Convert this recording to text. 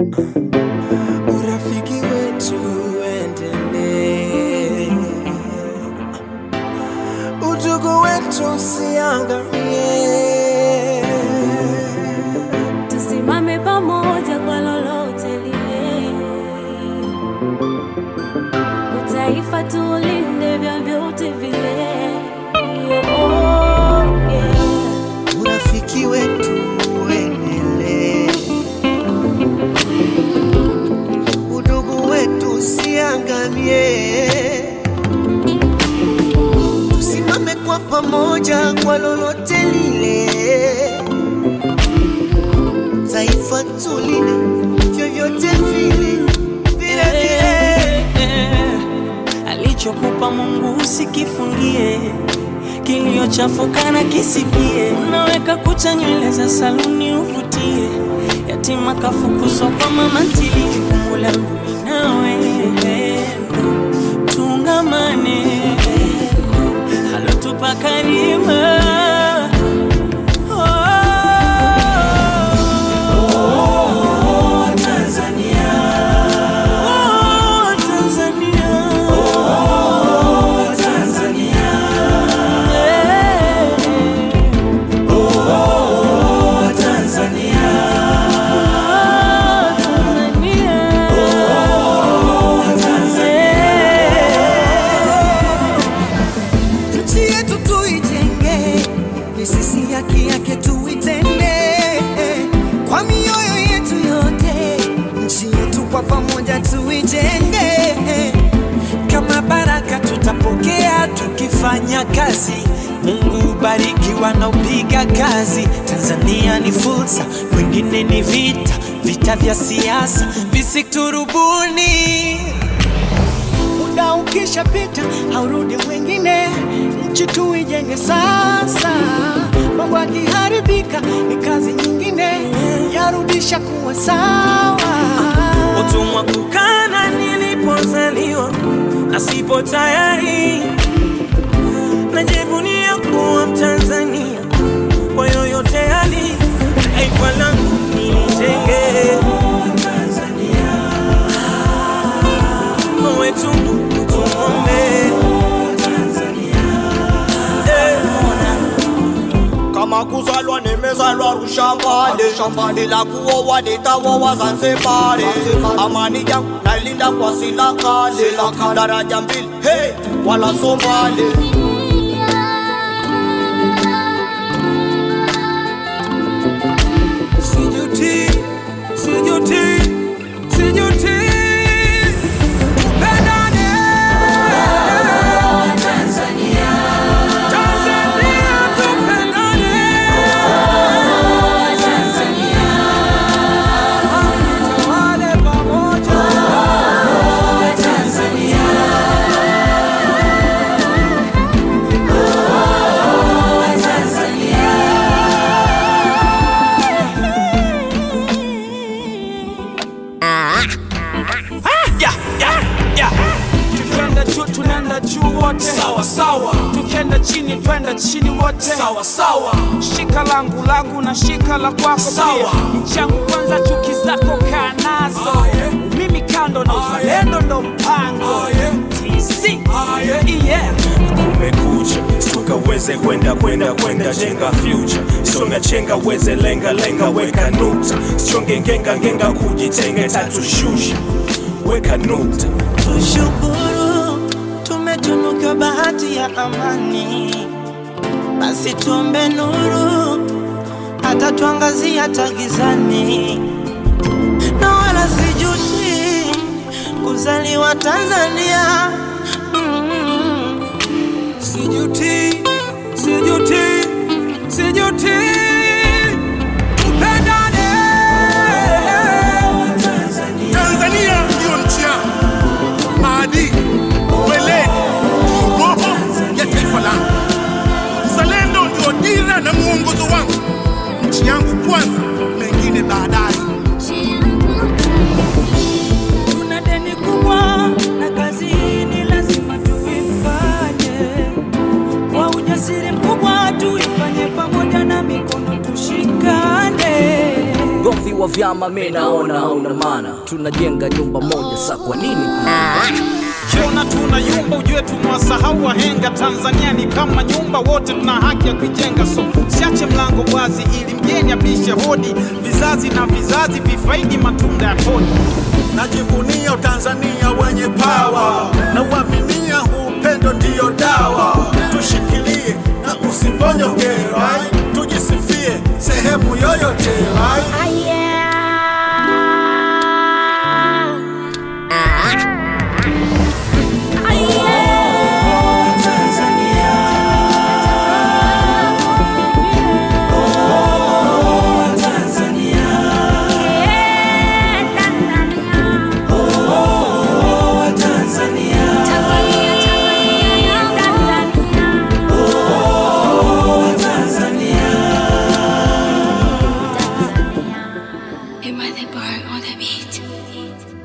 Urafiki wetu uendelee, udugu wetu usiangamie. Tusimame pamoja kwa lolote lile, utaifa tulinde vyovyote vile. Urafiki wetu uendelee, udugu wetu usiangamie. Tusimame kwa pamoja kwa lolote lile, taifa tulinde vyovyote vile. Alichokupa Mungu usikifungie, kiliochafuka na kisikie. Unaweka kucha nywele za saluni uvutie, yatima kafukuzwa kwa mama ntili. Jukumu langu mimi nawe tungamane, halotupa karima. Yake tuitende kwa mioyo yetu yote, nchi yetu kwa pamoja tuijenge. Kama baraka tutapokea tukifanya kazi. Mungu bariki wanaopiga kazi. Tanzania ni fursa, wengine ni vita, vita vya siasa visiturubuni. Muda ukisha pita haurudi mwingine, nchi tuijenge sasa. Mambo yakiharibika ni kazi nyingine, yarudisha kuwa sawa. Utumwa kukana nilipozaliwa, na sipo tayari. Najivunia kuwa Mtanzania, kwa yoyote hali taifa langu nijenge. Tanzania wetu tuombe. Kama kuzalwa nimezalwa Rushambani, ila kuoa nitaoa Zanzibari. Amani yangu nailinda kwa sila kale, daraja mbili hey, wala Somali. Sijuti, sijuti, sijuti. Tunaenda juu wote sawa sawa, tukienda chini twenda chini wote sawa sawa. Shika langu na shika la kwako sawa. Changu kwanza, chuki zako kaa nazo. Mimi kando na uzalendo ndo mpango. TC yeah. Kumekucha, tukaweze kwenda jenga future. Songa chenga weze lenga weka nukta. Sichonge ngenga kujitenge tatushusha. Weka nukta. Tushukuru tumetunuka bahati ya amani, basi tuombe nuru hata tuangazia tagizani. Na wala sijuti kuzaliwa Tanzania. Sijuti, sijuti, sijuti. Tanzania ndio nchi yangu, maadili, weledi, roho ya taifa langu. Uzalendo ndio dira na muongozo wangu. Nchi yangu kwanza, mengine baadaye. Tuna deni kubwa na kazi ni lazima tuifanye kwa ujasiri mkubwa, tuifanye pamoja na mikono tushikane. wa vyama mimi naona hauna maana. Tunajenga nyumba moja, sa kwa nini Kiona tunayumba ujue tumewasahau wahenga. Tanzania ni kama nyumba, wote tuna haki ya kujenga. So siache mlango wazi ili mgeni abishe hodi. Vizazi na vizazi vifaidi matunda ya kodi. Najivunia Tanzania wenye power, na uaminia upendo ndio dawa. Tushikilie na usiponyoke, right? Tujisifie sehemu yoyote, right? Am I the bar on the beat?